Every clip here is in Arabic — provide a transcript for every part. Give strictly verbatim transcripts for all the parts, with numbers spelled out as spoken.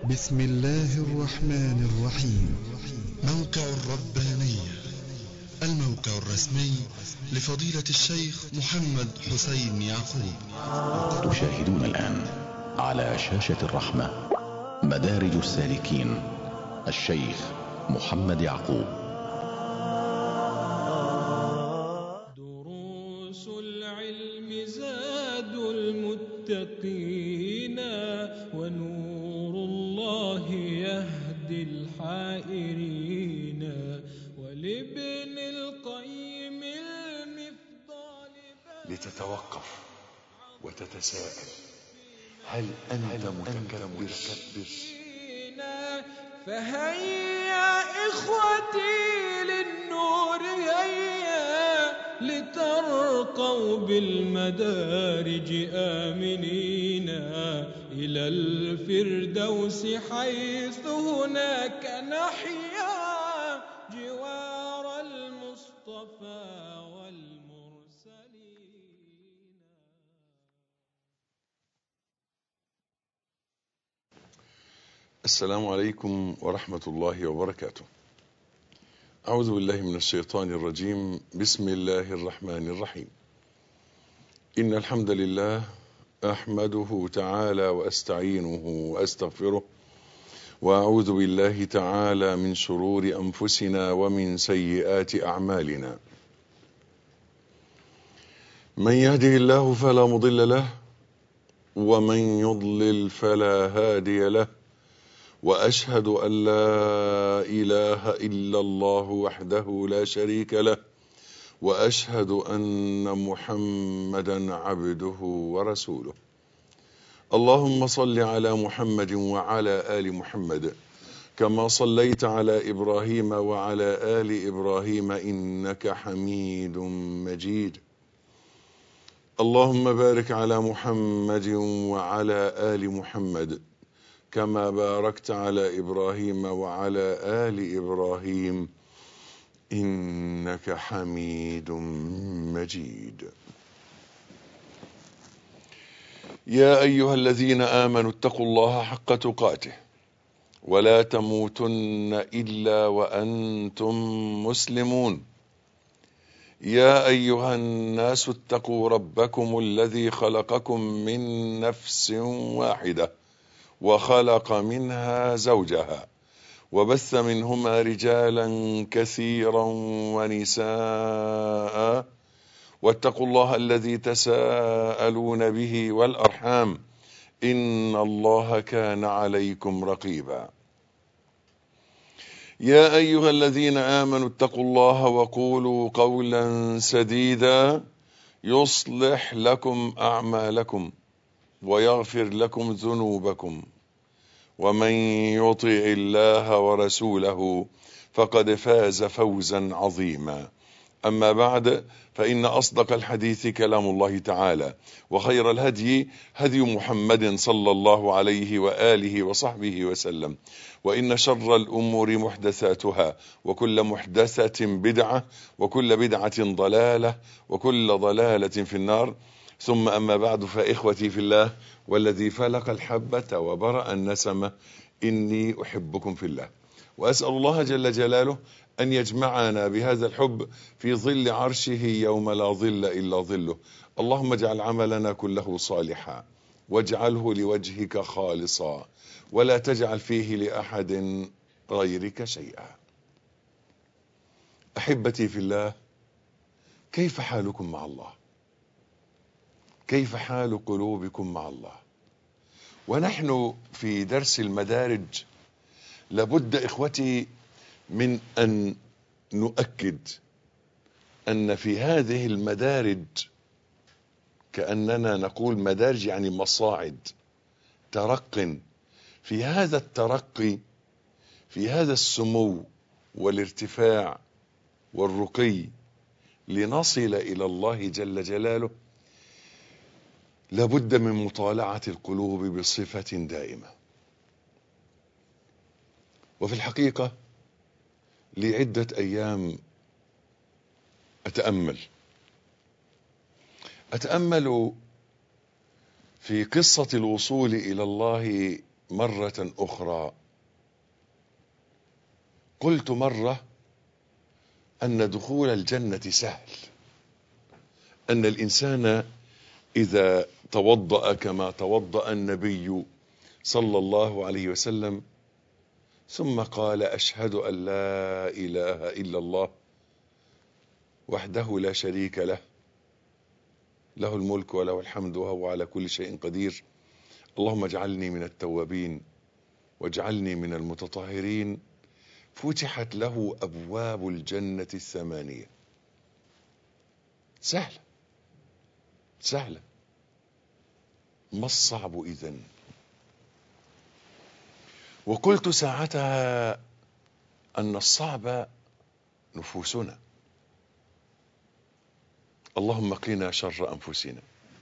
بسم الله الرحمن الرحيم. موقع الربانية، الموقع الرسمي لفضيلة الشيخ محمد حسين يعقوب. تشاهدون الآن على شاشة الرحمة مدارج السالكين، الشيخ محمد يعقوب. دروس العلم زاد المتقين، ونور الله يهدي الحائرين، ولابن القيم المفضال لتتوقف وتتساءل: هل أنت متكبر؟ فهيا إخوتي للنور، هيا لترقوا بالمدارج آمنين إلى الفردوس، حيث هناك نحيا جوار المصطفى والمرسلين. السلام عليكم ورحمة الله وبركاته. أعوذ بالله من الشيطان الرجيم. بسم الله الرحمن الرحيم. إن الحمد لله أحمده تعالى وأستعينه وأستغفره، وأعوذ بالله تعالى من شرور أنفسنا ومن سيئات أعمالنا. من يهده الله فلا مضل له، ومن يضلل فلا هادي له، وأشهد أن لا إله إلا الله وحده لا شريك له، وأشهد أن محمدا عبده ورسوله. اللهم صل على محمد وعلى آل محمد، كما صليت على إبراهيم وعلى آل إبراهيم إنك حميد مجيد. اللهم بارك على محمد وعلى آل محمد، كما باركت على إبراهيم وعلى آل إبراهيم إنك حميد مجيد. يا أيها الذين آمنوا اتقوا الله حق تقاته، ولا تموتن إلا وأنتم مسلمون. يا أيها الناس اتقوا ربكم الذي خلقكم من نفس واحدة، وخلق منها زوجها، وبث منهما رجالا كثيرا ونساء، واتقوا الله الذي تساءلون به والأرحام، إن الله كان عليكم رقيبا. يا أيها الذين آمنوا اتقوا الله وقولوا قولا سديدا يصلح لكم أعمالكم ويغفر لكم ذنوبكم، ومن يطع الله ورسوله فقد فاز فوزا عظيما. أما بعد، فإن أصدق الحديث كلام الله تعالى، وخير الهدي هدي محمد صلى الله عليه وآله وصحبه وسلم، وإن شر الأمور محدثاتها، وكل محدثة بدعة، وكل بدعة ضلالة، وكل ضلالة في النار. ثم أما بعد، فإخوتي في الله والذي فلق الحبة وبرأ النسمة، إني أحبكم في الله، وأسأل الله جل جلاله أن يجمعنا بهذا الحب في ظل عرشه يوم لا ظل إلا ظله. اللهم اجعل عملنا كله صالحا، واجعله لوجهك خالصا، ولا تجعل فيه لأحد غيرك شيئا. أحبتي في الله، كيف حالكم مع الله؟ كيف حال قلوبكم مع الله؟ ونحن في درس المدارج، لابد إخوتي من أن نؤكد أن في هذه المدارج، كأننا نقول مدارج يعني مصاعد، ترق. في هذا الترقي، في هذا السمو والارتفاع والرقي لنصل إلى الله جل جلاله، لابد من مطالعة القلوب بصفة دائمة. وفي الحقيقة لعدة أيام أتأمل أتأمل في قصة الوصول إلى الله مرة أخرى. قلت مرة أن دخول الجنة سهل، أن الإنسان إذا توضأ كما توضأ النبي صلى الله عليه وسلم ثم قال أشهد أن لا إله إلا الله وحده لا شريك له، له الملك وله الحمد وهو على كل شيء قدير، اللهم اجعلني من التوابين واجعلني من المتطهرين، فتحت له أبواب الجنة الثمانية. سهلة سهلة، ما الصعب إذن؟ وقلت ساعتها أن الصعب نفوسنا. اللهم قنا شر أنفسنا.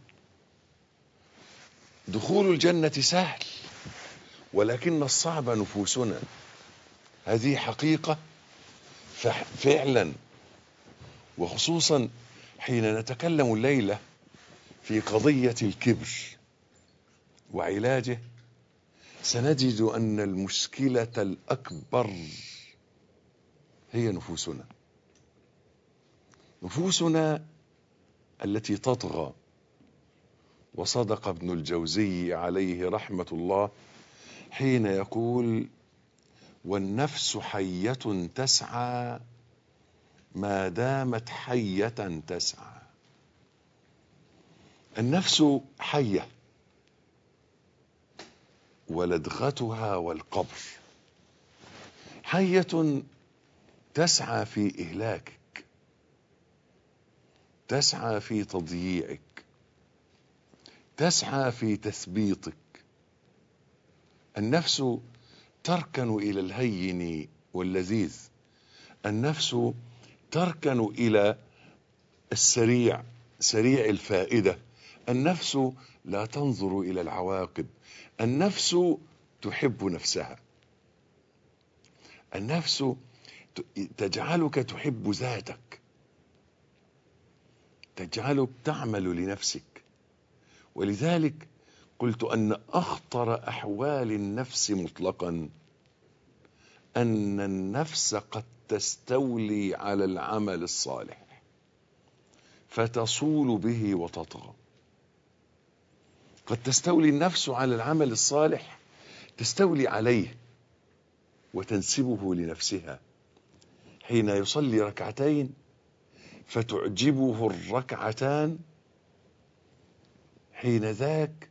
دخول الجنة سهل ولكن الصعب نفوسنا، هذه حقيقة فعلا. وخصوصا حين نتكلم الليلة في قضية الكبر وعلاجه، سنجد أن المشكلة الأكبر هي نفوسنا، نفوسنا التي تطغى. وصدق ابن الجوزي عليه رحمة الله حين يقول: والنفس حية تسعى ما دامت حية تسعى. النفس حية ولدغتها والقبر، حية تسعى في إهلاكك، تسعى في تضييعك، تسعى في تثبيطك. النفس تركن إلى الهين واللذيذ، النفس تركن إلى السريع سريع الفائدة، النفس لا تنظر إلى العواقب، النفس تحب نفسها، النفس تجعلك تحب ذاتك، تجعلك تعمل لنفسك. ولذلك قلت أن أخطر أحوال النفس مطلقا أن النفس قد تستولي على العمل الصالح فتصول به وتطغى. قد تستولي النفس على العمل الصالح، تستولي عليه وتنسبه لنفسها. حين يصلي ركعتين فتعجبه الركعتان، حين ذاك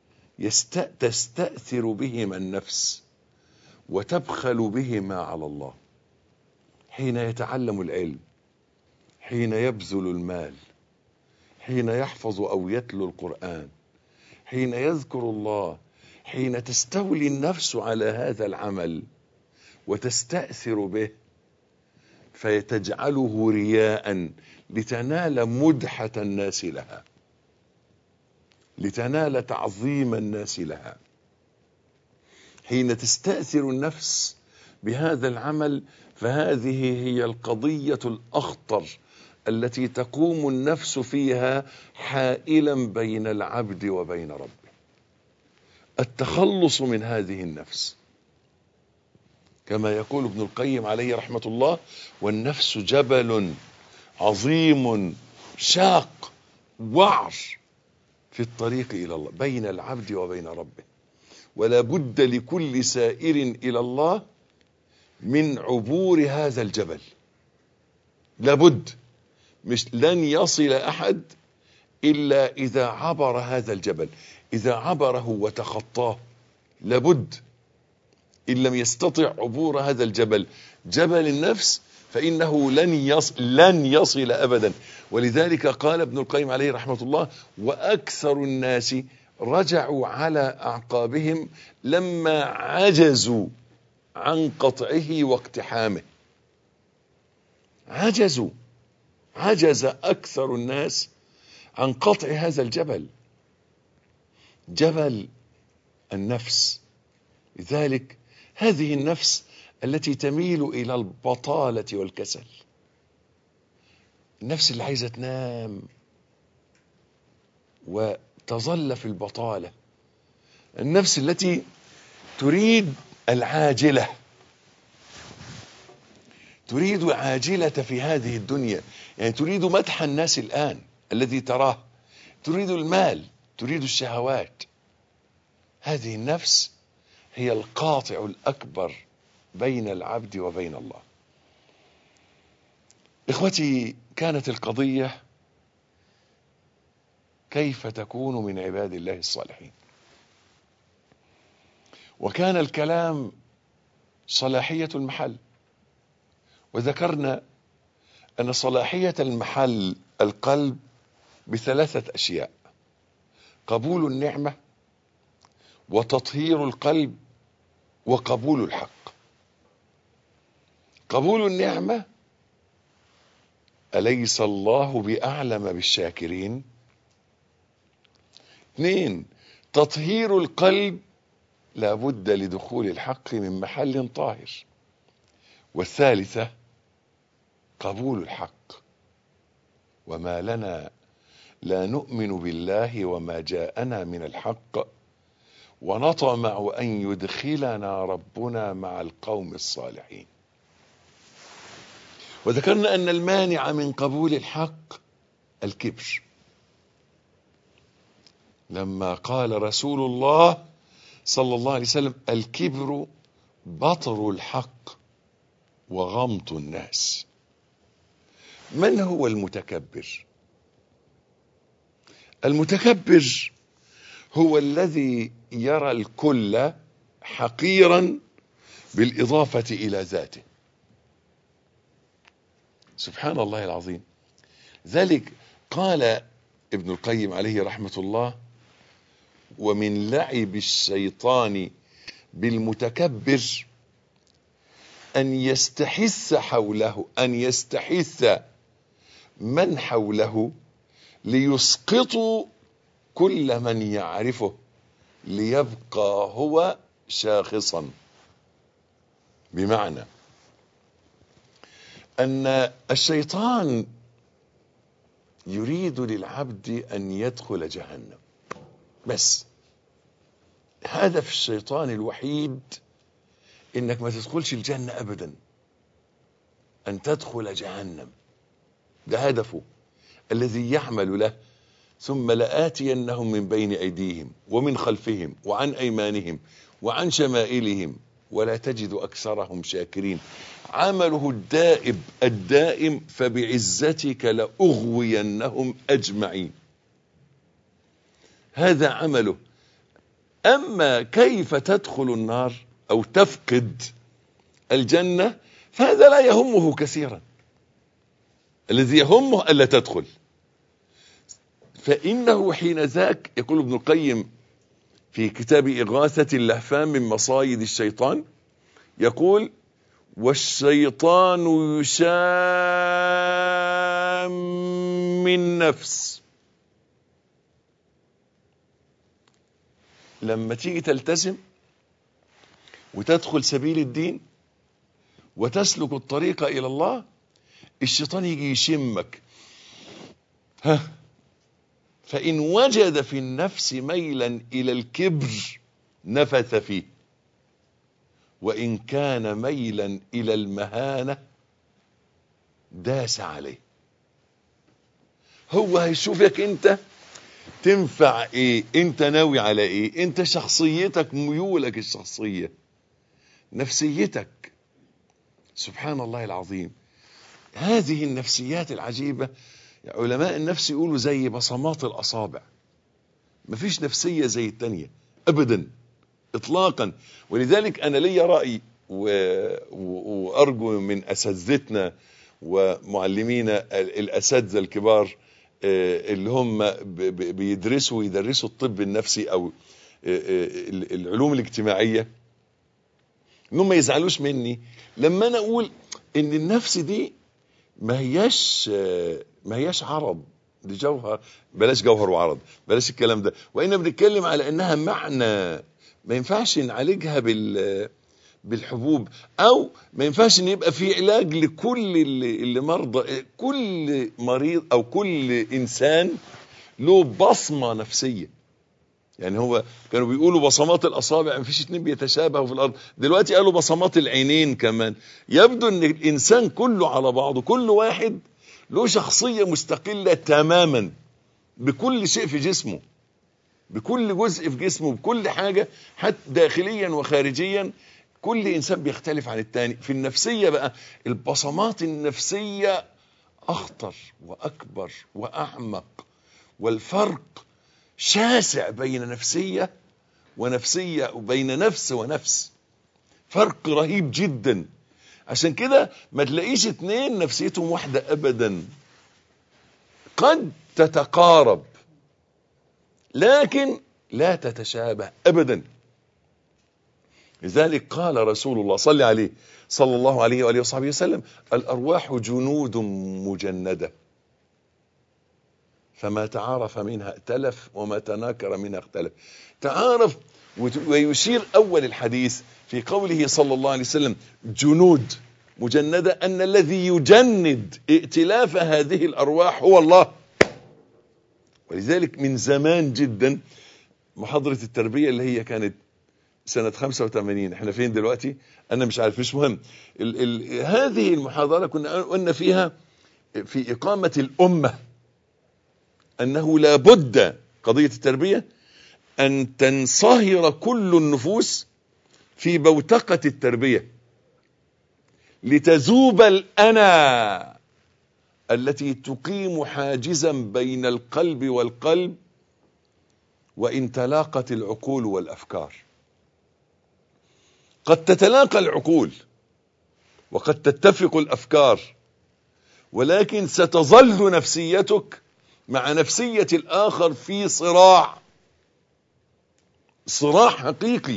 تستأثر بهما النفس وتبخل بهما على الله. حين يتعلم العلم، حين يبذل المال، حين يحفظ أو يتلو القرآن، حين يذكر الله، حين تستولي النفس على هذا العمل وتستأثر به فيتجعله رياء لتنال مدحة الناس لها، لتنال تعظيم الناس لها. حين تستأثر النفس بهذا العمل فهذه هي القضية الأخطر التي تقوم النفس فيها حائلا بين العبد وبين ربه. التخلص من هذه النفس كما يقول ابن القيم عليه رحمة الله: والنفس جبل عظيم شاق وعر في الطريق إلى الله، بين العبد وبين ربه، ولا بد لكل سائر إلى الله من عبور هذا الجبل. لابد، مش لن يصل أحد إلا إذا عبر هذا الجبل، إذا عبره وتخطاه. لابد، إن لم يستطع عبور هذا الجبل، جبل النفس، فإنه لن يصل, لن يصل أبدا. ولذلك قال ابن القيم عليه رحمة الله: وأكثر الناس رجعوا على أعقابهم لما عجزوا عن قطعه واقتحامه. عجزوا، عجز أكثر الناس عن قطع هذا الجبل، جبل النفس. لذلك هذه النفس التي تميل إلى البطالة والكسل، النفس اللي عايزة تنام وتظل في البطالة، النفس التي تريد العاجلة، تريد عاجلة في هذه الدنيا، يعني تريد مدح الناس الآن الذي تراه، تريد المال، تريد الشهوات. هذه النفس هي القاطع الأكبر بين العبد وبين الله. إخوتي، كانت القضية كيف تكون من عباد الله الصالحين، وكان الكلام صلاحية المحل، وذكرنا أن صلاحية المحل القلب بثلاثة أشياء: قبول النعمة، وتطهير القلب، وقبول الحق. قبول النعمة: أليس الله بأعلم بالشاكرين؟ اثنين، تطهير القلب: لا بد لدخول الحق من محل طاهر. والثالثة قبول الحق: وما لنا لا نؤمن بالله وما جاءنا من الحق ونطمع أن يدخلنا ربنا مع القوم الصالحين. وذكرنا أن المانع من قبول الحق الكبر، لما قال رسول الله صلى الله عليه وسلم: الكبر بطر الحق وغمط الناس. من هو المتكبر؟ المتكبر هو الذي يرى الكل حقيرا بالإضافة إلى ذاته. سبحان الله العظيم. ذلك قال ابن القيم عليه رحمة الله: ومن لعب الشيطان بالمتكبر أن يستحث حوله أن يستحث من حوله ليسقطوا كل من يعرفه ليبقى هو شاخصا. بمعنى أن الشيطان يريد للعبد أن يدخل جهنم، بس هدف الشيطان الوحيد إنك ما تدخلش الجنة أبدا، أن تدخل جهنم. ده هدفه الذي يعمل له: ثم لآتينهم من بين أيديهم ومن خلفهم وعن أيمانهم وعن شمائلهم ولا تجد أكثرهم شاكرين. عمله الدائب الدائم: فبعزتك لأغوينهم أجمعين. هذا عمله. أما كيف تدخل النار أو تفقد الجنة فهذا لا يهمه كثيرا، الذي يهمه ألا تدخل. فإنه حين ذاك، يقول ابن القيم في كتاب إغاثة اللهفان من مصايد الشيطان، يقول: والشيطان يشام النفس. لما تيجي تلتزم وتدخل سبيل الدين وتسلك الطريق إلى الله، الشيطان يجي يشمك، ها فإن وجد في النفس ميلا إلى الكبر نفث فيه، وإن كان ميلا إلى المهانة داس عليه. هو هيشوفك انت تنفع ايه، انت ناوي على ايه، انت شخصيتك، ميولك الشخصية، نفسيتك. سبحان الله العظيم. هذه النفسيات العجيبة علماء النفس يقولوا زي بصمات الأصابع، مفيش نفسية زي التانية أبدا إطلاقا. ولذلك أنا لي رأي و... و... وأرجو من أساتذتنا ومعلمينا الأساتذة الكبار اللي هم بيدرسوا ويدرسوا الطب النفسي أو العلوم الاجتماعية، إنهم ما يزعلوش مني لما أنا أقول إن النفس دي ما هياش ما هياش عرض، دي جوهر. بلاش جوهر وعرض، بلاش الكلام ده. وإننا بنتكلم على إنها معنى ما ينفعش نعالجها بال بالحبوب، أو ما ينفعش إن يبقى في علاج لكل اللي, اللي مرضى. كل مريض أو كل إنسان له بصمة نفسية. يعني هو كانوا بيقولوا بصمات الأصابع، مفيش اتنين بيتشابهوا في الأرض، دلوقتي قالوا بصمات العينين كمان. يبدو ان الإنسان كله على بعضه، كل واحد له شخصية مستقلة تماما بكل شيء في جسمه، بكل جزء في جسمه، بكل حاجة، حتى داخليا وخارجيا. كل إنسان بيختلف عن التاني. في النفسية بقى، البصمات النفسية أخطر وأكبر وأعمق، والفرق شاسع بين نفسية ونفسية، وبين نفس ونفس، فرق رهيب جدا. عشان كده ما تلاقيش اتنين نفسيتهم واحدة أبدا، قد تتقارب لكن لا تتشابه أبدا. لذلك قال رسول الله صلى عليه صلى الله عليه وآله وصحبه وسلم: الأرواح جنود مجندة، فما تعارف منها ائتلف وما تناكر منها اختلف. تعارف. ويشير أول الحديث في قوله صلى الله عليه وسلم جنود مجندة، أن الذي يجند ائتلاف هذه الأرواح هو الله. ولذلك من زمان جدا محاضرة التربية اللي هي كانت سنة خمسة وثمانين، احنا فين دلوقتي انا مش عارف، مش مهم. ال ال هذه المحاضرة كنا قلنا فيها في إقامة الأمة أنه لا بد قضية التربية أن تنصهر كل النفوس في بوتقة التربية، لتذوب الأنا التي تقيم حاجزا بين القلب والقلب، وإن تلاقت العقول والأفكار. قد تتلاقى العقول وقد تتفق الأفكار، ولكن ستظل نفسيتك مع نفسية الآخر في صراع، صراع حقيقي.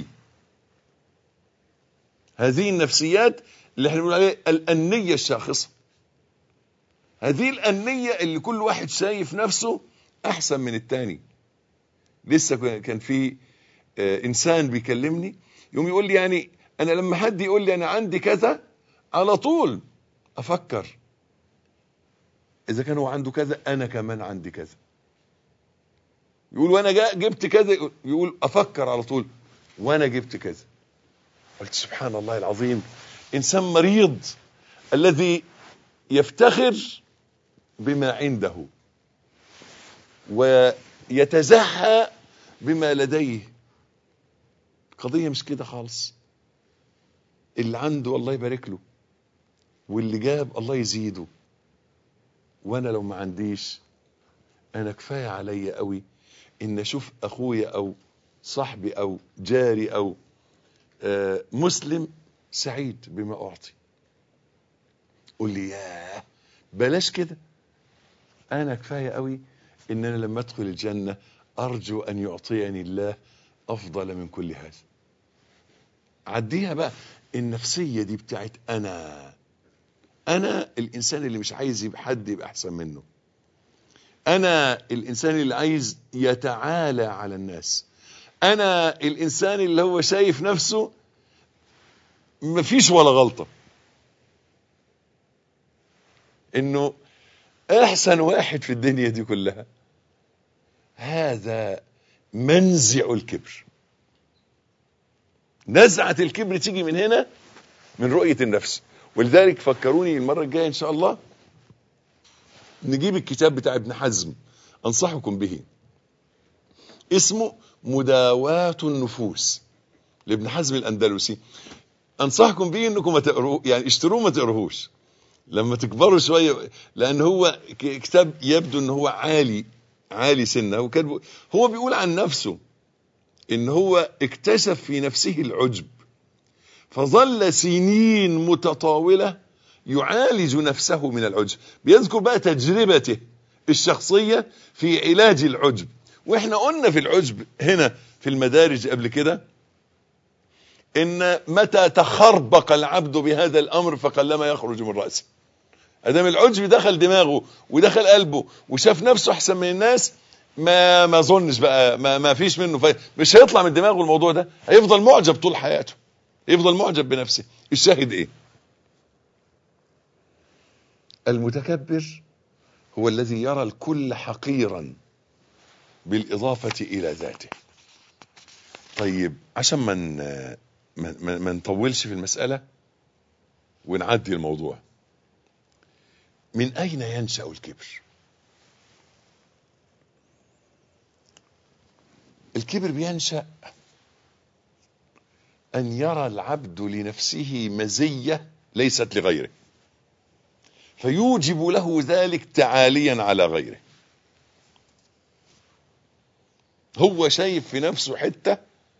هذه النفسيات اللي احنا بنقول عليها الأنية الشاخصة، هذه الأنية اللي كل واحد شايف نفسه أحسن من التاني. لسه كان في إنسان بيكلمني يوم يقول لي يعني أنا لما حد يقول لي أنا عندي كذا على طول أفكر إذا كان هو عنده كذا أنا كمان عندي كذا. يقول وأنا جبت كذا، يقول أفكر على طول وأنا جبت كذا. قلت سبحان الله العظيم، إنسان مريض الذي يفتخر بما عنده ويتزهى بما لديه. قضية مش كده خالص. اللي عنده الله يبارك له، واللي جاب الله يزيده، وانا لو ما عنديش انا كفاية عليا قوي ان اشوف اخويا او صاحبي او جاري او آه مسلم سعيد بما اعطي. قول لي ياه بلاش كده، انا كفاية قوي ان انا لما ادخل الجنة ارجو ان يعطيني الله افضل من كل هذا. عديها بقى. النفسية دي بتاعت انا انا الانسان اللي مش عايز يبقى حد يبقى احسن منه، انا الانسان اللي عايز يتعالى على الناس، انا الانسان اللي هو شايف نفسه مفيش ولا غلطة، انه احسن واحد في الدنيا دي كلها. هذا منزع الكبر. نزعة الكبر تيجي من هنا، من رؤية النفس. ولذلك فكروني المرة الجاية ان شاء الله نجيب الكتاب بتاع ابن حزم، انصحكم به، اسمه مداواة النفوس لابن حزم الاندلسي. انصحكم به انكم ما تقروه، يعني اشتروه ما تقروهوش لما تكبروا شوية، لان هو كتاب يبدو ان هو عالي عالي سنة. وكان هو بيقول عن نفسه ان هو اكتشف في نفسه العجب، فظل سنين متطاولة يعالج نفسه من العجب. بيذكر بقى تجربته الشخصية في علاج العجب. واحنا قلنا في العجب هنا في المدارج قبل كده ان متى تخربق العبد بهذا الامر فقلما يخرج من رأسه. ادام العجب دخل دماغه ودخل قلبه وشاف نفسه احسن من الناس، ما ما ظنش بقى، ما, ما فيش منه، مش هيطلع من دماغه الموضوع ده، هيفضل معجب طول حياته، يفضل معجب بنفسه. الشاهد ايه؟ المتكبر هو الذي يرى الكل حقيرا بالإضافة إلى ذاته. طيب عشان ما من ما, ما نطولش في المسألة ونعدي الموضوع، من أين ينشأ الكبر؟ الكبر بينشأ أن يرى العبد لنفسه مزية ليست لغيره، فيوجب له ذلك تعاليا على غيره. هو شايف في نفسه حتة،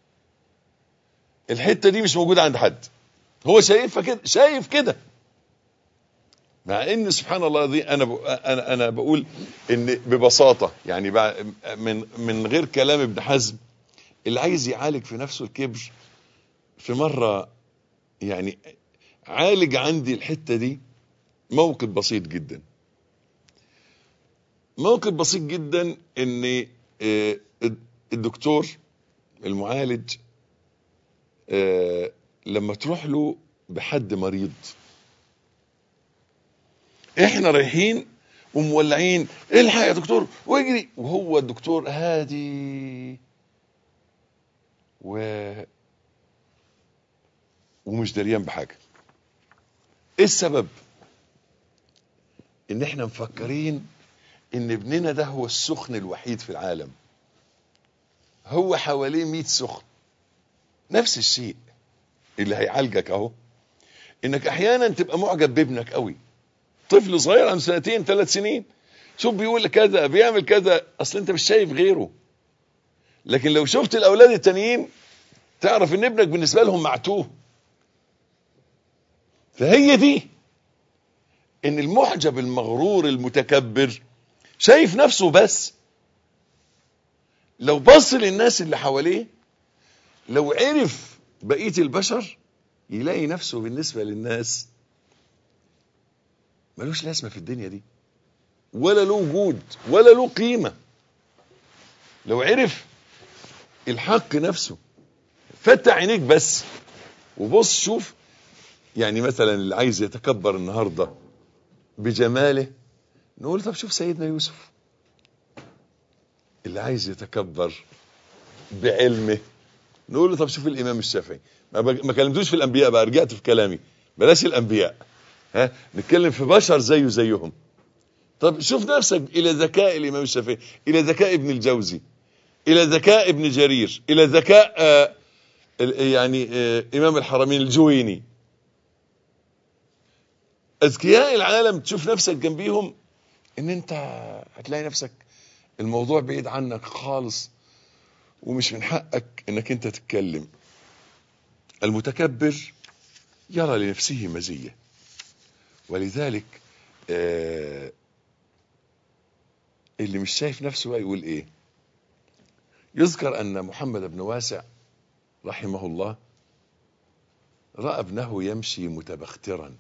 الحتة دي مش موجودة عند حد، هو شايفها كده، شايف كده، مع ان سبحان الله دي انا انا انا بقول ان ببساطة يعني من من غير كلام ابن حزم، اللي عايز يعالج في نفسه الكبر في مرة يعني عالج عندي الحتة دي. موقف بسيط جدا، موقف بسيط جدا ان الدكتور المعالج لما تروح له بحد مريض، احنا رايحين ومولعين الحق يا دكتور واجري، وهو الدكتور هادي و ومش دريان بحاجة. ايه السبب؟ ان احنا مفكرين ان ابننا ده هو السخن الوحيد في العالم، هو حواليه مئة سخن. نفس الشيء اللي هيعالجك اهو، انك احيانا تبقى معجب بابنك قوي، طفل صغير عن سنتين ثلاث سنين، شوف بيقول كذا بيعمل كذا، اصل انت مش شايف غيره. لكن لو شفت الاولاد التانيين تعرف ان ابنك بالنسبة لهم معتوه. فهي دي ان المعجب المغرور المتكبر شايف نفسه بس. لو بص للناس اللي حواليه، لو عرف بقية البشر، يلاقي نفسه بالنسبة للناس ملوش لازمة في الدنيا دي، ولا له وجود ولا له قيمة. لو عرف الحق نفسه، فتح عينيك بس وبص شوف. يعني مثلا اللي عايز يتكبر النهاردة بجماله، نقول طب شوف سيدنا يوسف. اللي عايز يتكبر بعلمه، نقول له طب شوف الامام الشافعي. ما, ما كلمتوش في الانبياء بقى، رجعت في كلامي، بلاش الانبياء، ها نتكلم في بشر زيه زيهم. طب شوف نفسك الى ذكاء الامام الشافعي، الى ذكاء ابن الجوزي، الى ذكاء ابن جرير، الى ذكاء آه يعني آه امام الحرمين الجويني. اذكياء العالم تشوف نفسك جنبيهم، ان انت هتلاقي نفسك الموضوع بعيد عنك خالص، ومش من حقك انك انت تتكلم. المتكبر يرى لنفسه مزية، ولذلك آه اللي مش شايف نفسه بقى يقول ايه؟ يذكر ان محمد بن واسع رحمه الله رأى ابنه يمشي متبخترا،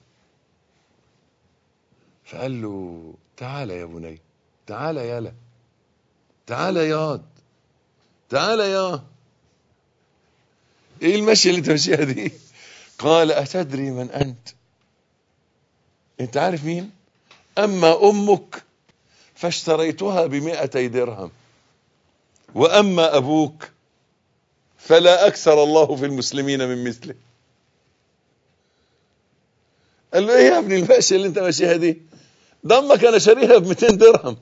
فقال له تعال يا بني، تعال يالا، تعال ياض، تعال يا ايه المشي اللي انت ماشيها دي؟ قال اتدري من انت؟ انت عارف مين؟ اما امك فاشتريتها بمئتي درهم، واما ابوك فلا اكثر الله في المسلمين من مثله. قال له ايه يا ابني الماشي اللي انت ماشيها دي؟ ضمك انا شاريها ب مئتين درهم.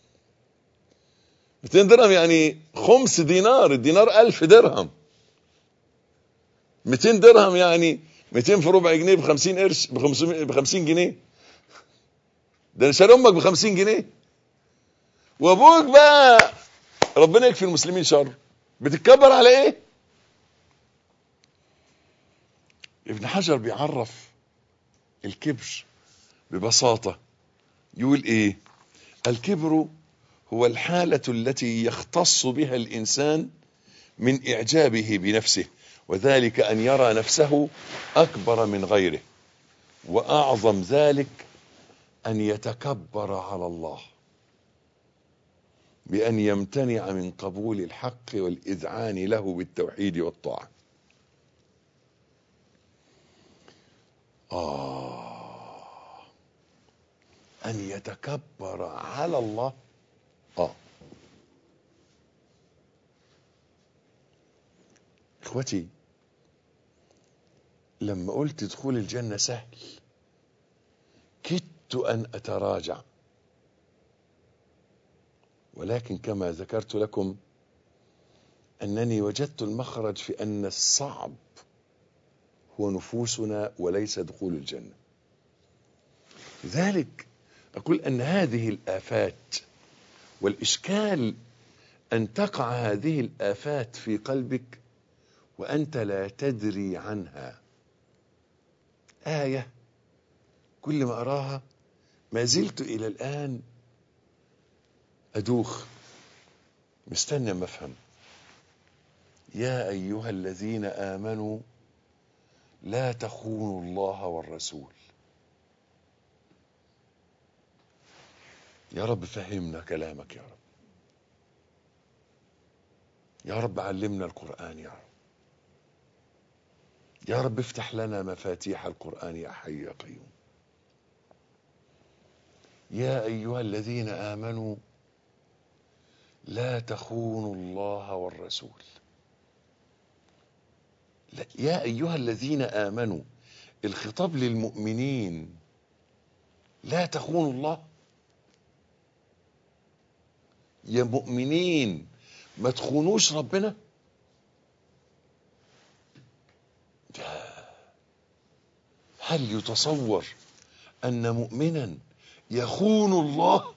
مئتين درهم يعني خمس دينار، الدينار ألف درهم. مئتين درهم يعني مئتين في ربع جنيه ب خمسين قرش، ب خمسين جنيه. ده انا شاري امك ب خمسين جنيه. وابوك بقى ربنا يكفي المسلمين شر، بتتكبر على ايه؟ ابن حجر بيعرف الكبر ببساطة، يقول ايه؟ الكبر هو الحالة التي يختص بها الإنسان من إعجابه بنفسه، وذلك أن يرى نفسه أكبر من غيره، وأعظم ذلك أن يتكبر على الله بأن يمتنع من قبول الحق والإذعان له بالتوحيد والطاعة. آه أن يتكبر على الله. آه إخوتي، لما قلت دخول الجنة سهل كدت أن أتراجع، ولكن كما ذكرت لكم أنني وجدت المخرج في أن الصعب هو نفوسنا وليس دخول الجنة. لذلك أقول أن هذه الآفات، والإشكال أن تقع هذه الآفات في قلبك وأنت لا تدري عنها. آية كل ما أراها ما زلت إلى الآن أدوخ مستنى ما أفهم. يا أيها الذين آمنوا لا تخونوا الله والرسول. يا رب فهمنا كلامك، يا رب يا رب علمنا القرآن، يا رب يا رب افتح لنا مفاتيح القرآن يا حي يا قيوم. يا أيها الذين آمنوا لا تخونوا الله والرسول. لا، يا أيها الذين آمنوا الخطاب للمؤمنين، لا تخونوا الله. يا مؤمنين ما تخونوش ربنا. هل يتصور أن مؤمنا يخون الله؟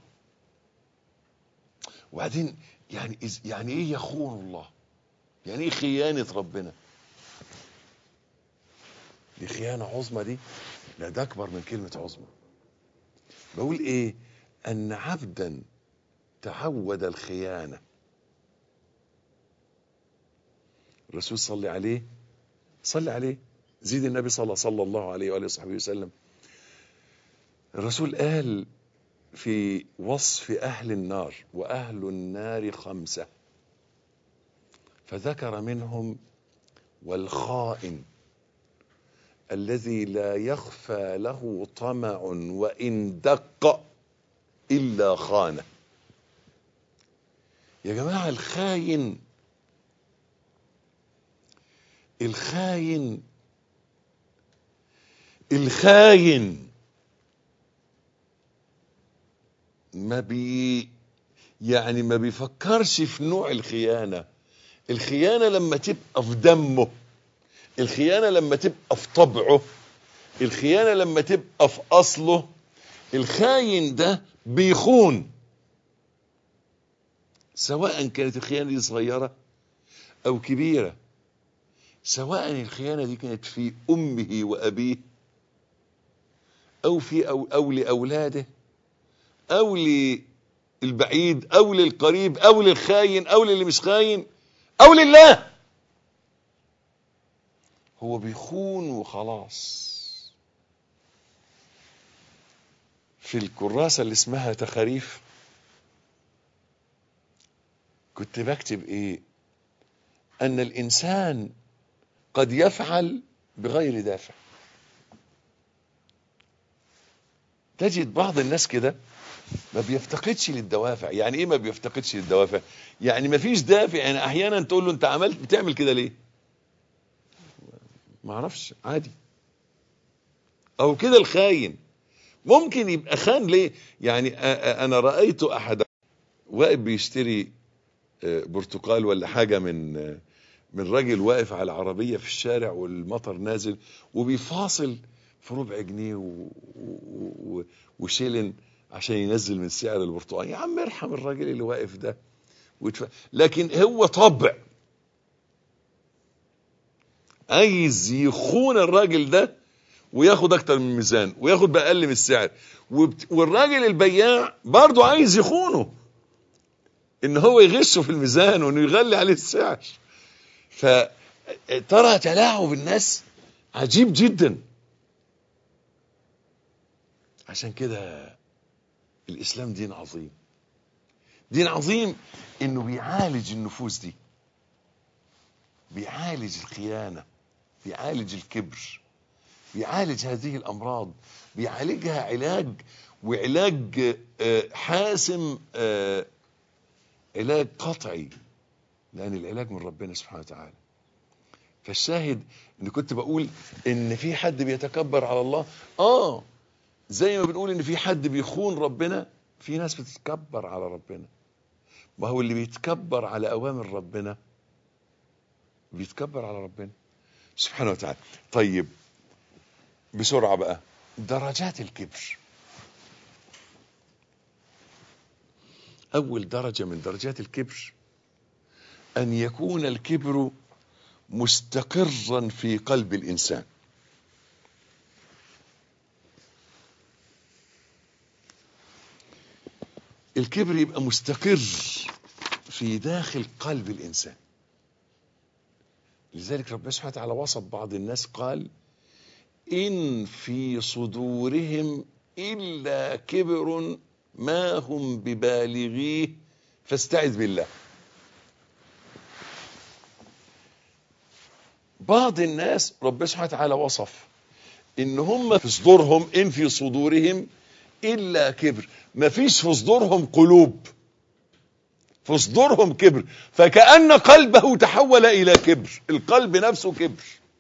وبعدين يعني يعني ايه يخون الله؟ يعني ايه خيانة ربنا؟ دي خيانة عظمى دي؟ لا، ده اكبر من كلمة عظمى. بقول ايه؟ ان عبدا تعود الخيانة. الرسول صلى عليه صلى عليه زيد النبي صلى صلى الله عليه وآله وصحبه وسلم. الرسول قال في وصف أهل النار: وأهل النار خمسة، فذكر منهم والخائن الذي لا يخفى له طمع وإن دق إلا خانه. يا جماعة، الخاين الخاين الخاين ما بي يعني ما بيفكرش في نوع الخيانة. الخيانة لما تبقى في دمه، الخيانة لما تبقى في طبعه، الخيانة لما تبقى في أصله. الخاين ده بيخون، سواء كانت الخيانة دي صغيرة أو كبيرة، سواء الخيانة دي كانت في أمه وأبيه أو في أو, أو لأولاده أو للبعيد أو للقريب أو للخاين أو للي مش خاين أو لله. هو بيخون وخلاص. في الكراسة اللي اسمها تخاريف كنت بكتب ايه؟ ان الانسان قد يفعل بغير دافع. تجد بعض الناس كده ما بيفتقدش للدوافع. يعني ايه ما بيفتقدش للدوافع؟ يعني ما فيش دافع. يعني احيانا تقول له انت عملت بتعمل كده ليه؟ ما اعرفش، عادي. او كده الخاين ممكن يبقى خان ليه؟ يعني انا رأيت احد واقف بيشتري برتقال ولا حاجة من من راجل واقف على عربية في الشارع والمطر نازل وبيفاصل في ربع جنيه و... و... وشيلن عشان ينزل من سعر البرتقال. يا عم ارحم الراجل اللي واقف ده وتف... لكن هو طبع عايز يخون الراجل ده وياخد اكتر من الميزان وياخد بأقل من السعر، وبت... والراجل البياع برضو عايز يخونه ان هو يغشه في الميزان وانه يغلي عليه السعر. فترى تلاعب الناس عجيب جدا. عشان كده الاسلام دين عظيم، دين عظيم انه بيعالج النفوس دي، بيعالج الخيانة، بيعالج الكبر، بيعالج هذه الامراض، بيعالجها علاج، وعلاج حاسم، علاج قطعي، لأن العلاج من ربنا سبحانه وتعالى. فالشاهد ان كنت بقول ان في حد بيتكبر على الله، اه زي ما بنقول ان في حد بيخون ربنا، في ناس بتتكبر على ربنا. ما هو اللي بيتكبر على اوامر ربنا بيتكبر على ربنا سبحانه وتعالى. طيب بسرعة بقى، درجات الكبر. اول درجة من درجات الكبر ان يكون الكبر مستقرا في قلب الانسان. الكبر يبقى مستقر في داخل قلب الانسان. لذلك ربنا سبحانه وتعالى وصف بعض الناس قال: إن في صدورهم إلا كبر ما هم ببالغيه فاستعذ بالله. بعض الناس ربنا سبحانه وتعالى وصف إن هم في صدورهم، إن في صدورهم إلا كبر، ما فيش في صدورهم قلوب، في صدورهم كبر، فكأن قلبه تحول إلى كبر، القلب نفسه كبر.